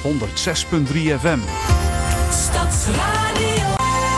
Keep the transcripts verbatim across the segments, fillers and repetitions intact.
honderd zes punt drie F M. Stadsradio.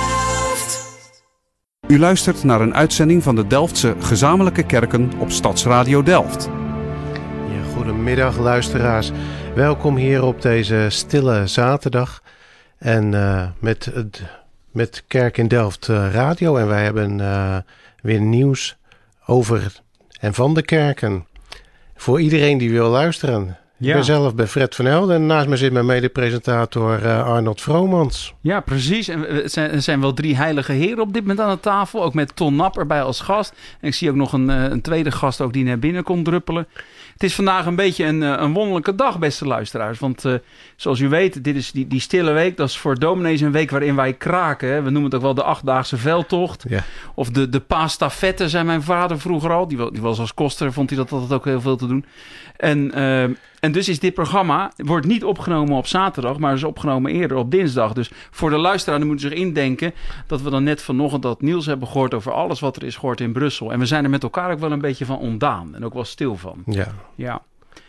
U luistert naar een uitzending van de Delftse Gezamenlijke Kerken op Stadsradio Delft. Ja, goedemiddag luisteraars. Welkom hier op deze stille zaterdag. En uh, met, het, met Kerk in Delft uh, Radio. En wij hebben uh, weer nieuws over en van de kerken. Voor iedereen die wil luisteren. Ja. Ik ben zelf bij Fred van Helden en naast me zit mijn mede-presentator uh, Arnold Vromans. Ja, precies. En er zijn, er zijn wel drie heilige heren op dit moment aan de tafel. Ook met Ton Nap erbij als gast. En ik zie ook nog een, een tweede gast ook die naar binnen komt druppelen. Het is vandaag een beetje een, een wonderlijke dag, beste luisteraars. Want uh, zoals u weet, dit is die, die stille week. Dat is voor dominees een week waarin wij kraken. Hè. We noemen het ook wel de achtdaagse veldtocht. Ja. Of de, de paastafette, zei mijn vader vroeger al. Die, die was als koster, vond hij dat altijd ook heel veel te doen. En, uh, en dus is dit programma, wordt niet opgenomen op zaterdag, maar is opgenomen eerder op dinsdag. Dus voor de luisteraar moet zich indenken dat we dan net vanochtend dat nieuws hebben gehoord over alles wat er is gehoord in Brussel. En we zijn er met elkaar ook wel een beetje van ontdaan en ook wel stil van. Ja. Ja.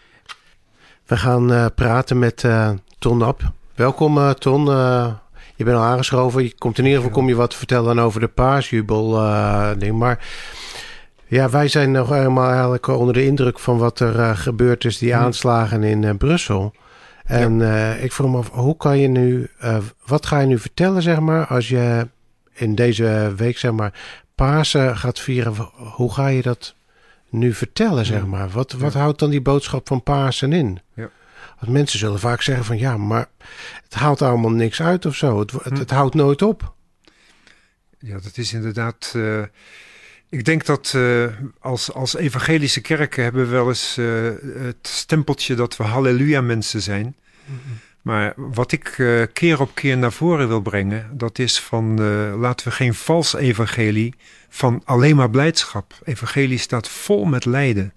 We gaan uh, praten met uh, Ton Nap. Welkom uh, Ton. Uh, je bent al aangeschoven. Je komt in ieder geval kom je wat vertellen over de paasjubel uh, ding. Maar ja, wij zijn nog helemaal eigenlijk onder de indruk van wat er uh, gebeurd is, die aanslagen in uh, Brussel. En ja. uh, ik vroeg me af, hoe kan je nu, uh, wat ga je nu vertellen, zeg maar, als je in deze week, zeg maar, Pasen gaat vieren? Hoe ga je dat nu vertellen, zeg maar? Wat, wat ja. houdt dan die boodschap van Pasen in? Ja. Want mensen zullen vaak zeggen van, ja, maar het haalt allemaal niks uit of zo. Het, het, het houdt nooit op. Ja, dat is inderdaad. Uh, ik denk dat uh, als, als evangelische kerken hebben we wel eens uh, het stempeltje dat we halleluja mensen zijn. Mm-hmm. Maar wat ik uh, keer op keer naar voren wil brengen, dat is van uh, laten we geen vals evangelie van alleen maar blijdschap. Evangelie staat vol met lijden.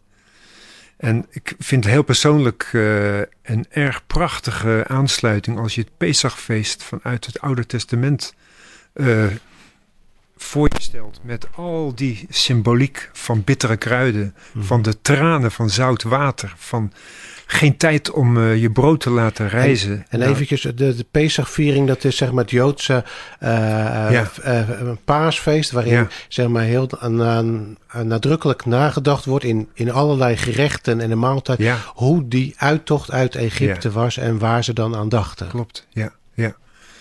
En ik vind heel persoonlijk uh, een erg prachtige aansluiting als je het Pesachfeest vanuit het Oude Testament uh, voor je stelt. Met al die symboliek van bittere kruiden, mm. van de tranen van zout water, van geen tijd om uh, je brood te laten rijzen. En, en nou, eventjes, de, de Pesachviering, dat is zeg maar het Joodse uh, ja. uh, uh, paasfeest, waarin ja. zeg maar heel uh, nadrukkelijk nagedacht wordt in, in allerlei gerechten en de maaltijd, ja. hoe die uittocht uit Egypte ja. was en waar ze dan aan dachten. Klopt, ja. ja.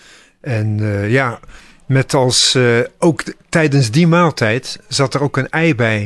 En uh, ja, met als uh, ook d- tijdens die maaltijd zat er ook een ei bij,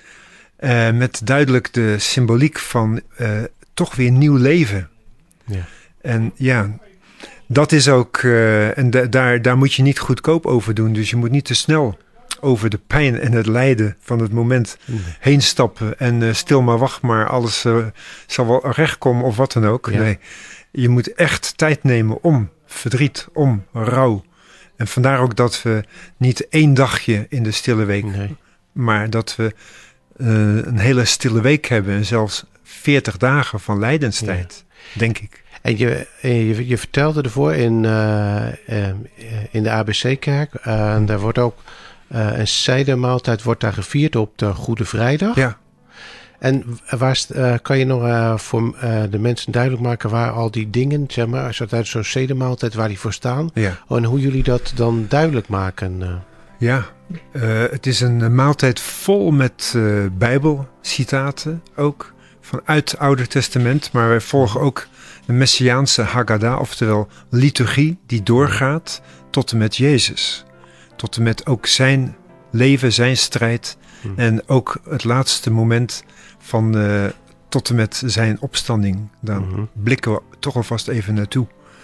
uh, met duidelijk de symboliek van Uh, toch weer nieuw leven. Ja. En ja, dat is ook, uh, en da- daar, daar moet je niet goedkoop over doen. Dus je moet niet te snel over de pijn en het lijden van het moment nee. heen stappen. En uh, stil maar wacht maar, alles uh, zal wel recht komen of wat dan ook. Ja. Nee, je moet echt tijd nemen om verdriet, om rouw. En vandaar ook dat we niet één dagje in de stille week, nee. maar dat we uh, een hele stille week hebben en zelfs veertig dagen van lijdenstijd, ja. denk ik. En je, je, je vertelde ervoor in, uh, uh, in de A B C-kerk, uh, en daar wordt ook uh, een zijdermaaltijd wordt daar gevierd op de Goede Vrijdag. Ja. En waar uh, kan je nog uh, voor uh, de mensen duidelijk maken waar al die dingen, zeg maar, als het uit zo'n zedermaaltijd waar die voor staan, ja. en hoe jullie dat dan duidelijk maken? Uh. Ja, uh, het is een maaltijd vol met uh, Bijbelcitaten ook. Vanuit het Oude Testament, maar wij volgen ook de Messiaanse Haggadah, oftewel liturgie die doorgaat tot en met Jezus. Tot en met ook zijn leven, zijn strijd hmm. en ook het laatste moment van uh, tot en met zijn opstanding. Daar hmm. blikken we toch alvast even naartoe.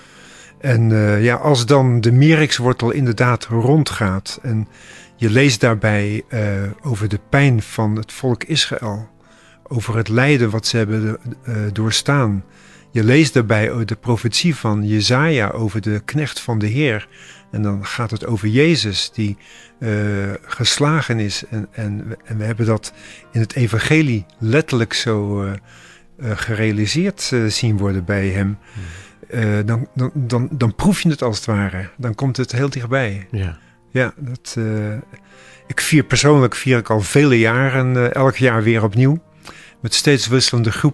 En uh, ja, als dan de Mirikswortel inderdaad rondgaat en je leest daarbij uh, over de pijn van het volk Israël, over het lijden wat ze hebben uh, doorstaan. Je leest daarbij de profetie van Jesaja over de knecht van de Heer. En dan gaat het over Jezus die uh, geslagen is. En, en, en we hebben dat in het evangelie letterlijk zo uh, uh, gerealiseerd uh, zien worden bij hem. Uh, dan, dan, dan, dan proef je het als het ware. Dan komt het heel dichtbij. Ja, ja dat, uh, ik vier persoonlijk vier ik al vele jaren, uh, elk jaar weer opnieuw. Met steeds wisselende groepen.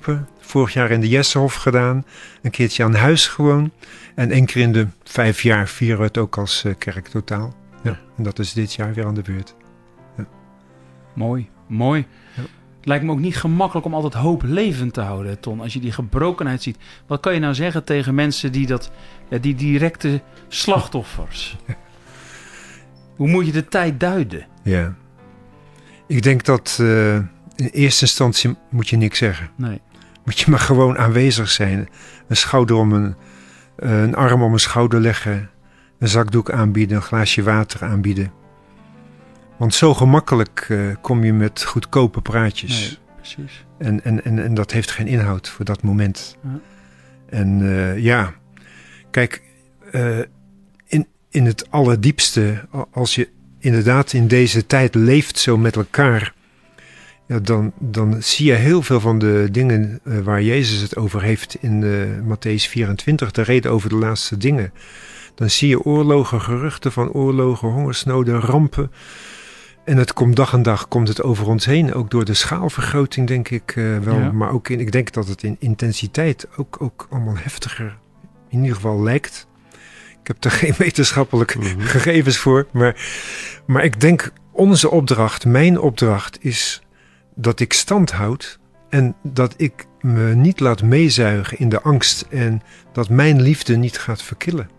vorig jaar in de Jessenhof gedaan. Een keertje aan huis gewoon. En één keer in de vijf jaar vieren we het ook als uh, kerk totaal. Ja. En dat is dit jaar weer aan de beurt. Ja. Mooi, mooi. Ja. Het lijkt me ook niet gemakkelijk om altijd hoop levend te houden, Ton. Als je die gebrokenheid ziet. Wat kan je nou zeggen tegen mensen die dat, ja, die directe slachtoffers? Ja. Hoe moet je de tijd duiden? Ja. Ik denk dat uh, in eerste instantie moet je niks zeggen. Nee. Moet je maar gewoon aanwezig zijn. Een schouder om een, uh, een arm om een schouder leggen. Een zakdoek aanbieden, een glaasje water aanbieden. Want zo gemakkelijk uh, kom je met goedkope praatjes. Nee, precies. En, en, en, en dat heeft geen inhoud voor dat moment. Ja. En uh, ja, kijk, uh, in, in het allerdiepste, als je inderdaad in deze tijd leeft zo met elkaar, ja, dan, dan zie je heel veel van de dingen uh, waar Jezus het over heeft in uh, Matthäus vierentwintig, de reden over de laatste dingen. Dan zie je oorlogen, geruchten van oorlogen, hongersnoden, rampen. En het komt dag en dag komt het over ons heen. Ook door de schaalvergroting denk ik uh, wel. Ja. Maar ook in, ik denk dat het in intensiteit ook, ook allemaal heftiger in ieder geval lijkt. Ik heb er geen wetenschappelijke mm-hmm. gegevens voor. Maar, maar ik denk onze opdracht, mijn opdracht is dat ik stand houd. En dat ik me niet laat meezuigen in de angst. En dat mijn liefde niet gaat verkillen.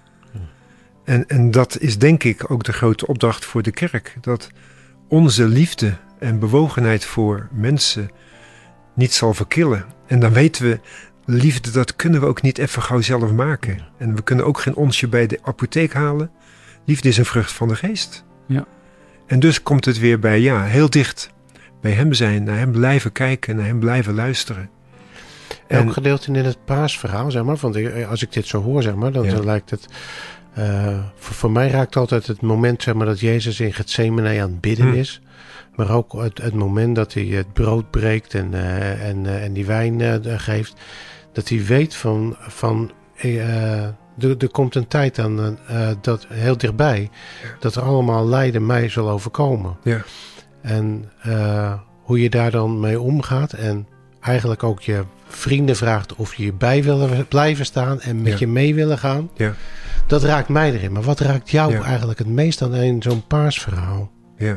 En, en dat is denk ik ook de grote opdracht voor de kerk. Dat onze liefde en bewogenheid voor mensen niet zal verkillen. En dan weten we, liefde dat kunnen we ook niet even gauw zelf maken. En we kunnen ook geen onsje bij de apotheek halen. Liefde is een vrucht van de geest. Ja. En dus komt het weer bij, ja, heel dicht. Bij hem zijn, naar hem blijven kijken, naar hem blijven luisteren. En ook gedeelte in het paasverhaal, zeg maar. Want als ik dit zo hoor, zeg maar, dan, ja. dan lijkt het... Uh, voor, voor mij raakt altijd het moment, zeg maar, dat Jezus in Getsemane aan het bidden hmm. is. Maar ook het, het moment dat hij het brood breekt en, uh, en, uh, en die wijn uh, geeft. Dat hij weet van, van uh, er, er komt een tijd aan, uh, dat heel dichtbij, dat er allemaal lijden mij zal overkomen. Ja. En uh, hoe je daar dan mee omgaat en eigenlijk ook je vrienden vraagt of je hierbij willen blijven staan en met ja. je mee willen gaan. Ja. Dat raakt mij erin. Maar wat raakt jou ja. eigenlijk het meest aan in zo'n paasverhaal? Ja.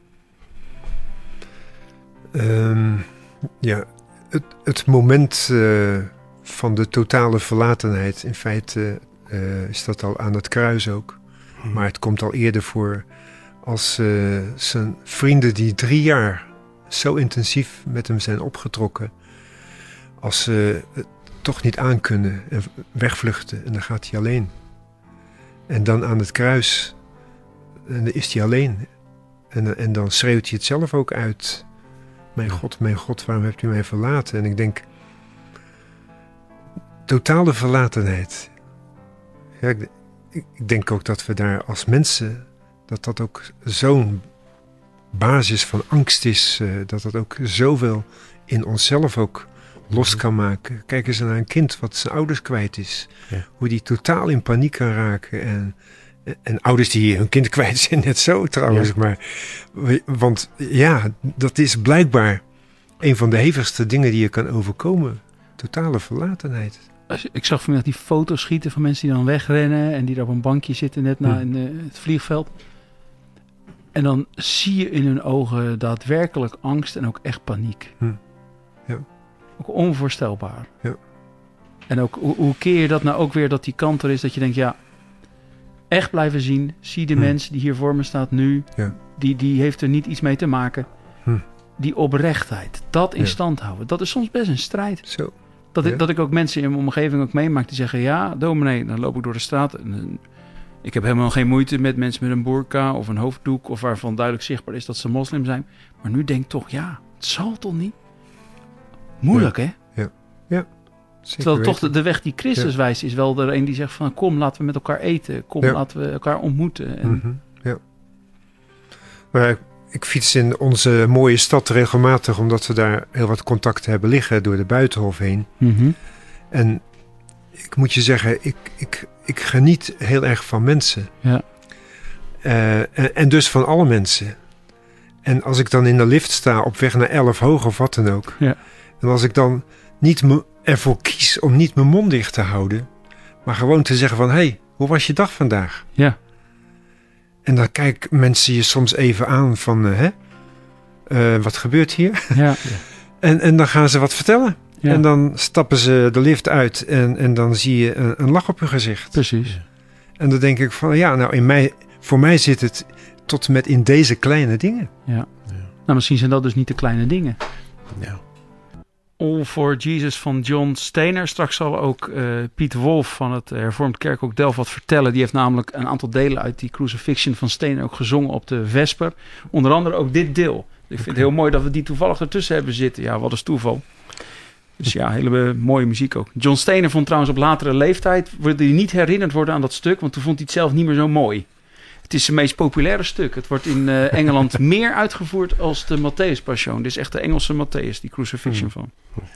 Um, ja, het, het moment uh, van de totale verlatenheid. In feite uh, is dat al aan het kruis ook. Hmm. Maar het komt al eerder voor als uh, zijn vrienden die drie jaar zo intensief met hem zijn opgetrokken. Als ze het toch niet aankunnen en wegvluchten. En dan gaat hij alleen. En dan aan het kruis, en dan is hij alleen. En, en dan schreeuwt hij het zelf ook uit. Mijn God, mijn God, waarom hebt u mij verlaten? En ik denk, totale verlatenheid. Ja, ik, ik denk ook dat we daar als mensen, dat dat ook zo'n basis van angst is. Uh, dat dat ook zoveel in onszelf ook los kan maken. Kijk eens naar een kind wat zijn ouders kwijt is. Ja. Hoe die totaal in paniek kan raken. En, en ouders die hun kind kwijt zijn net zo trouwens. Ja. Maar, want ja, dat is blijkbaar een van de hevigste dingen die je kan overkomen. Totale verlatenheid. Ik zag vanmiddag die foto's schieten van mensen die dan wegrennen. En die daar op een bankje zitten net na Hmm. in de, het vliegveld. En dan zie je in hun ogen daadwerkelijk angst en ook echt paniek. Hmm. Ja. Ook onvoorstelbaar. Ja. En ook, hoe, hoe keer je dat nou ook weer dat die kant er is dat je denkt, ja, echt blijven zien. Zie de hm. mens die hier voor me staat nu. Ja. Die, die heeft er niet iets mee te maken. Hm. Die oprechtheid, dat in Ja. stand houden. Dat is soms best een strijd. Zo. Dat, Ja. ik, dat ik ook mensen in mijn omgeving ook meemaak die zeggen, ja, dominee, dan loop ik door de straat. En, uh, ik heb helemaal geen moeite met mensen met een burka of een hoofddoek. Of waarvan duidelijk zichtbaar is dat ze moslim zijn. Maar nu denk ik toch, ja, het zal toch niet? Moeilijk, ja. hè? Ja, ja. Zeker Terwijl toch de, weten. de weg die Christus Ja. wijst is wel er een die zegt van, kom, laten we met elkaar eten. Kom, Ja. laten we elkaar ontmoeten. En, Mm-hmm. Ja. Maar ik, ik fiets in onze mooie stad regelmatig, omdat we daar heel wat contacten hebben liggen door de Buitenhof heen. mm-hmm. En ik moet je zeggen, ik, ik, ik geniet heel erg van mensen. Ja. Uh, en, en dus van alle mensen. En als ik dan in de lift sta op weg naar elf hoog of wat dan ook. Ja. En als ik dan niet me, ervoor kies om niet mijn mond dicht te houden, maar gewoon te zeggen van, hé, hey, hoe was je dag vandaag? Ja. En dan kijken mensen je soms even aan van, uh, hè, uh, wat gebeurt hier? Ja. en, en dan gaan ze wat vertellen. Ja. En dan stappen ze de lift uit en, en dan zie je een, een lach op hun gezicht. Precies. En dan denk ik van, ja, nou, in mij, voor mij zit het tot en met in deze kleine dingen. Ja. Ja. Nou, misschien zijn dat dus niet de kleine dingen. Ja. All for Jesus van John Steiner. Straks zal ook uh, Piet Wolf van het Hervormd Kerkhof Delft wat vertellen. Die heeft namelijk een aantal delen uit die Crucifixion van Steiner ook gezongen op de Vesper. Onder andere ook dit deel. Ik vind het heel mooi dat we die toevallig ertussen hebben zitten. Ja, wat is toeval. Dus ja, hele mooie muziek ook. John Steiner vond trouwens op latere leeftijd, wilde hij niet herinnerd worden aan dat stuk, want toen vond hij het zelf niet meer zo mooi. Het is zijn meest populaire stuk. Het wordt in uh, Engeland meer uitgevoerd als de Matthäus Passion. Dit is echt de Engelse Matthäus, die Crucifixion van.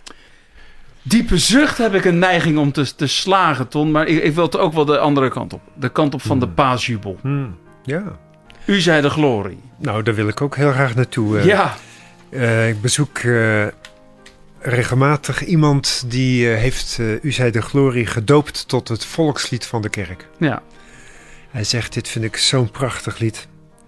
Diepe zucht heb ik een neiging om te, te slagen, Ton. Maar ik, ik wil het ook wel de andere kant op. De kant op van de paasjubel. Hmm. Ja. U zei de glorie. Nou, daar wil ik ook heel graag naartoe. Uh, ja. Uh, ik bezoek uh, regelmatig iemand die uh, heeft uh, U zij de glorie gedoopt tot het volkslied van de kerk. Ja. Hij zegt, dit vind ik zo'n prachtig lied.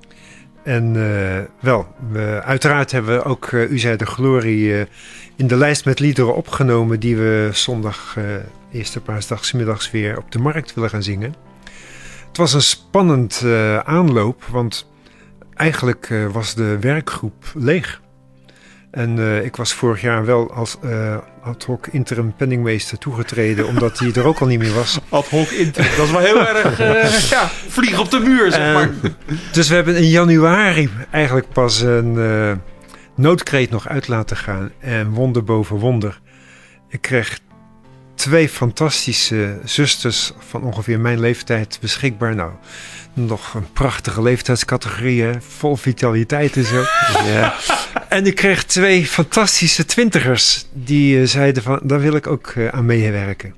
En uh, wel, we, uiteraard hebben we ook uh, U zij de glorie uh, in de lijst met liederen opgenomen die we zondag, uh, eerste paasdagsmiddags weer op de markt willen gaan zingen. Het was een spannend uh, aanloop, want eigenlijk uh, was de werkgroep leeg. En uh, ik was vorig jaar wel als uh, ad hoc interim penningmeester toegetreden, omdat hij er ook al niet meer was. Ad hoc interim, dat is wel heel erg uh, ja, vlieg op de muur, zeg maar. Uh, dus we hebben in januari eigenlijk pas een uh, noodkreet nog uit laten gaan. En wonder boven wonder. Ik kreeg twee fantastische zusters van ongeveer mijn leeftijd beschikbaar. Nou, nog een prachtige leeftijdscategorie, hè? Vol vitaliteit en zo. Ja. En ik kreeg twee fantastische twintigers die uh, zeiden van, daar wil ik ook uh, aan meewerken.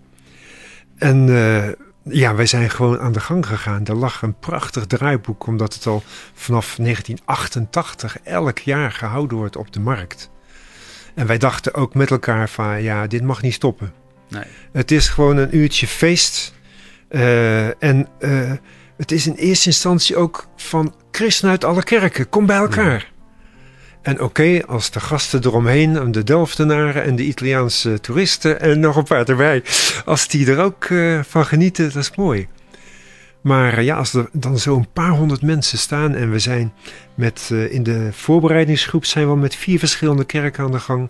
En uh, ja, wij zijn gewoon aan de gang gegaan. Er lag een prachtig draaiboek, omdat het al vanaf negentien achtentachtig elk jaar gehouden wordt op de markt. En wij dachten ook met elkaar van, ja, dit mag niet stoppen. Nee. Het is gewoon een uurtje feest. Uh, en uh, het is in eerste instantie ook van christenen uit alle kerken. Kom bij elkaar. Ja. En oké, okay, als de gasten eromheen, de Delftenaren en de Italiaanse toeristen en nog een paar erbij. Als die er ook uh, van genieten, dat is mooi. Maar uh, ja, als er dan zo'n paar honderd mensen staan en we zijn met, uh, in de voorbereidingsgroep zijn we met vier verschillende kerken aan de gang.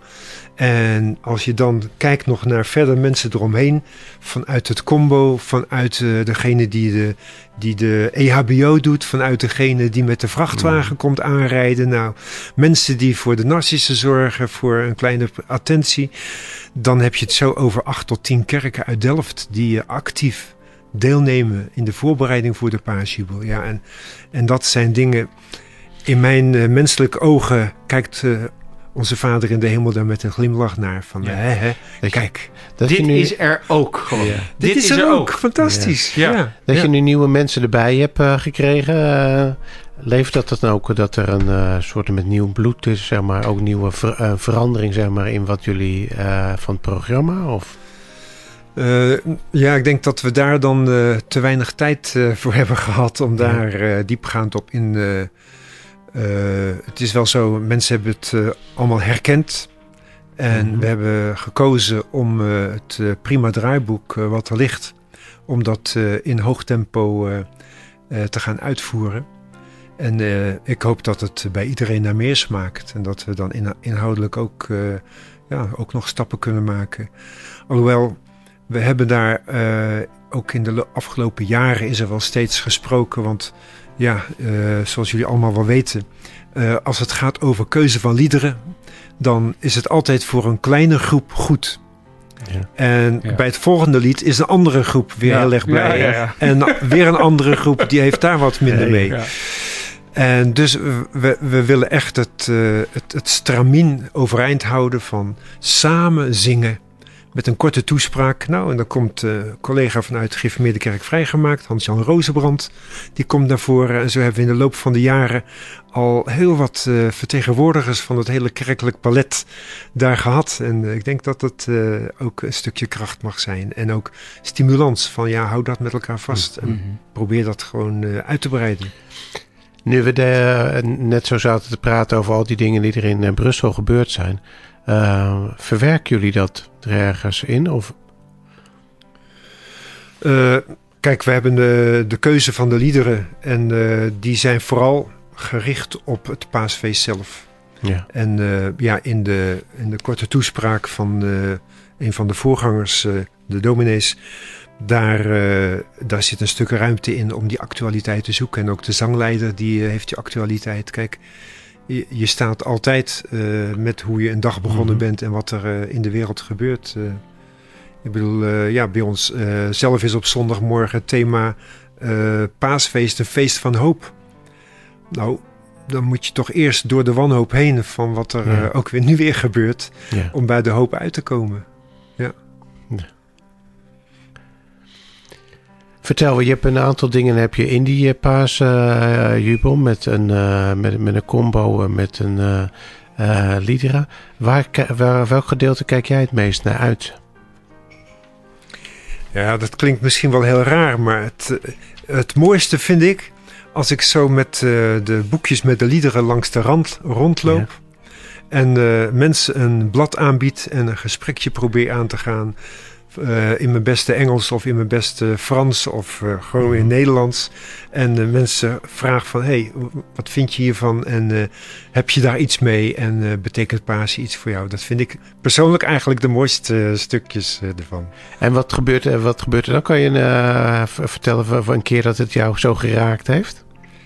En als je dan kijkt nog naar verder mensen eromheen, vanuit het combo, vanuit uh, degene die de, die de E H B O doet, vanuit degene die met de vrachtwagen mm. komt aanrijden. Nou, mensen die voor de narcissen zorgen, voor een kleine attentie. Dan heb je het zo over acht tot tien kerken uit Delft die uh, actief deelnemen in de voorbereiding voor de paasjubel. Ja, en, en dat zijn dingen, in mijn uh, menselijke ogen kijkt uh, onze Vader in de hemel daar met een glimlach naar. Van, ja. hè, hè, dat kijk, je, dat dit nu, is er ook gewoon. Ja. Dit, dit is, is er, er ook. ook. Fantastisch. Ja. Ja. Ja. Dat ja. je nu nieuwe mensen erbij hebt uh, gekregen. Uh, leeft dat dan ook dat er een uh, soort met nieuw bloed is, zeg maar, ook nieuwe ver, uh, verandering, zeg maar, in wat jullie uh, van het programma? Of? Uh, ja, ik denk dat we daar dan uh, te weinig tijd uh, voor hebben gehad om daar uh, diepgaand op in. Uh, uh, het is wel zo, mensen hebben het uh, allemaal herkend. En mm-hmm. we hebben gekozen om uh, het uh, prima draaiboek uh, wat er ligt, om dat uh, in hoog tempo uh, uh, te gaan uitvoeren. En uh, ik hoop dat het bij iedereen naar meer smaakt. En dat we dan in, inhoudelijk ook, uh, ja, ook nog stappen kunnen maken. Alhoewel, we hebben daar uh, ook in de afgelopen jaren is er wel steeds gesproken. Want ja, uh, zoals jullie allemaal wel weten, uh, als het gaat over keuze van liederen, dan is het altijd voor een kleine groep goed. Ja. En ja. bij het volgende lied is een andere groep weer ja. heel erg blij. Ja, ja, ja. En weer een andere groep die heeft daar wat minder mee. Ja. En dus we, we willen echt het, uh, het, het stramien overeind houden van samen zingen. met een korte toespraak. Nou, en dan komt uh, collega vanuit de Gereformeerde Kerk Vrijgemaakt, Hans-Jan Rozenbrand, die komt naar voren. En zo hebben we in de loop van de jaren al heel wat uh, vertegenwoordigers van het hele kerkelijk palet daar gehad. En uh, ik denk dat het uh, ook een stukje kracht mag zijn. En ook stimulans van ja, hou dat met elkaar vast. Mm-hmm. En probeer dat gewoon uh, uit te breiden. Nu we de, uh, net zo zaten te praten over al die dingen die er in uh, Brussel gebeurd zijn. Uh, verwerken jullie dat er ergens in? Of? Uh, kijk, we hebben de, de keuze van de liederen. En uh, die zijn vooral gericht op het paasfeest zelf. Ja. En uh, ja, in de, in de korte toespraak van uh, een van de voorgangers, uh, de dominees, daar, uh, daar zit een stuk ruimte in om die actualiteit te zoeken. En ook de zangleider die uh, heeft die actualiteit. Kijk, je, je staat altijd uh, met hoe je een dag begonnen mm-hmm. bent en wat er uh, in de wereld gebeurt. Uh, ik bedoel, uh, ja, bij ons uh, zelf is op zondagmorgen het thema uh, paasfeest, een feest van hoop. Nou, dan moet je toch eerst door de wanhoop heen van wat er ja. uh, ook weer nu weer gebeurt, ja. om bij de hoop uit te komen. Ja. ja. Vertel, je hebt een aantal dingen heb je in die uh, paasjubel uh, met, een, uh, met, met een combo uh, met een uh, uh, liederen. Waar, waar, welk gedeelte kijk jij het meest naar uit? Ja, dat klinkt misschien wel heel raar, maar het, het mooiste vind ik als ik zo met uh, de boekjes met de liederen langs de rand rondloop. Ja. En uh, mensen een blad aanbied en een gesprekje probeer aan te gaan. Uh, in mijn beste Engels of in mijn beste Frans of uh, gewoon in Nederlands. En uh, mensen vragen van, hey, wat vind je hiervan? En uh, heb je daar iets mee? En uh, betekent Pasen iets voor jou? Dat vind ik persoonlijk eigenlijk de mooiste uh, stukjes uh, ervan. En wat gebeurt, uh, wat gebeurt er dan? Kan je uh, vertellen van een keer dat het jou zo geraakt heeft?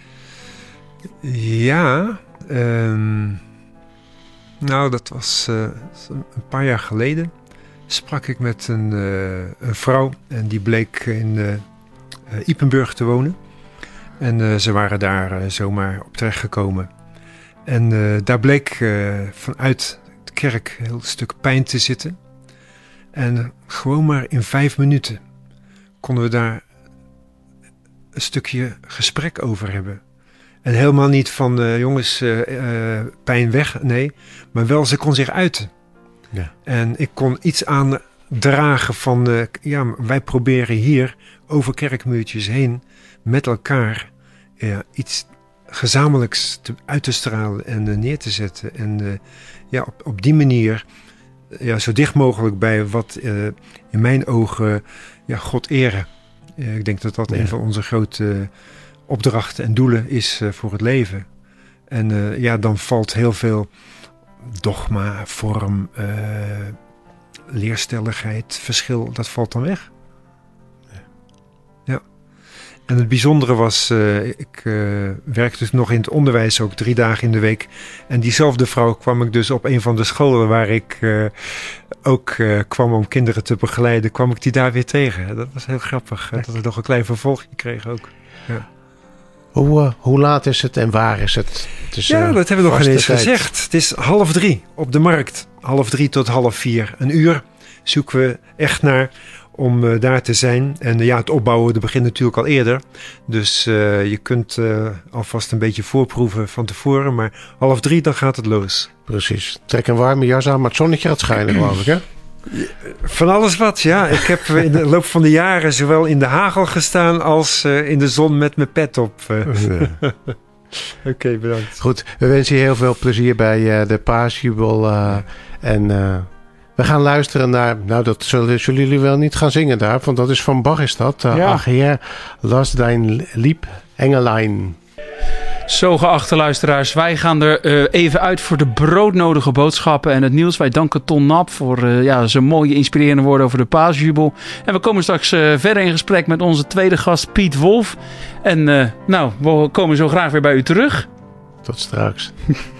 Ja, um, nou dat was uh, een paar jaar geleden. Sprak ik met een, uh, een vrouw en die bleek in uh, uh, Ypenburg te wonen. En uh, ze waren daar uh, zomaar op terecht gekomen. En uh, daar bleek uh, vanuit de kerk een heel stuk pijn te zitten. En uh, gewoon maar in vijf minuten konden we daar een stukje gesprek over hebben. En helemaal niet van uh, jongens, uh, uh, pijn weg, nee. Maar wel, ze kon zich uiten. Ja. En ik kon iets aandragen van, uh, ja, wij proberen hier over kerkmuurtjes heen met elkaar uh, iets gezamenlijks te, uit te stralen en uh, neer te zetten. En uh, ja, op, op die manier uh, ja, zo dicht mogelijk bij wat uh, in mijn ogen ja, God eren. Uh, ik denk dat dat ja. een van onze grote uh, opdrachten en doelen is uh, voor het leven. En uh, ja, dan valt heel veel dogma, vorm, uh, leerstelligheid, verschil, dat valt dan weg. Ja. En het bijzondere was, uh, ik uh, werkte dus nog in het onderwijs, ook drie dagen in de week. En diezelfde vrouw kwam ik dus op een van de scholen waar ik uh, ook uh, kwam om kinderen te begeleiden, kwam ik die daar weer tegen. Dat was heel grappig, hè, dat we nog een klein vervolgje kregen ook. Ja. Hoe, uh, hoe laat is het en waar is het? het is, ja, uh, dat hebben we nog ineens tijd. gezegd. Het is half drie op de markt. Half drie tot half vier. Een uur zoeken we echt naar om uh, daar te zijn. En uh, ja, het opbouwen dat begint natuurlijk al eerder. Dus uh, je kunt uh, alvast een beetje voorproeven van tevoren. Maar half drie, dan gaat het los. Precies. Trek een warme jas aan, maar het zonnetje gaat schijnen, geloof ik, hè? Van alles wat, ja. Ik heb in de loop van de jaren zowel in de hagel gestaan als uh, in de zon met mijn pet op. Uh. Ja. Oké, okay, bedankt. Goed, we wensen je heel veel plezier bij uh, de paasjubel. Uh, en uh, we gaan luisteren naar... Nou, dat zullen, zullen jullie wel niet gaan zingen daar, want dat is van Bach is dat. Uh, ja. Ach Heer, lass dein lieb Engelein. Zo, geachte luisteraars, wij gaan er uh, even uit voor de broodnodige boodschappen en het nieuws. Wij danken Ton Nap voor uh, ja, zijn mooie inspirerende woorden over de paasjubel. En we komen straks uh, verder in gesprek met onze tweede gast Piet Wolf. En uh, nou, we komen zo graag weer bij u terug. Tot straks.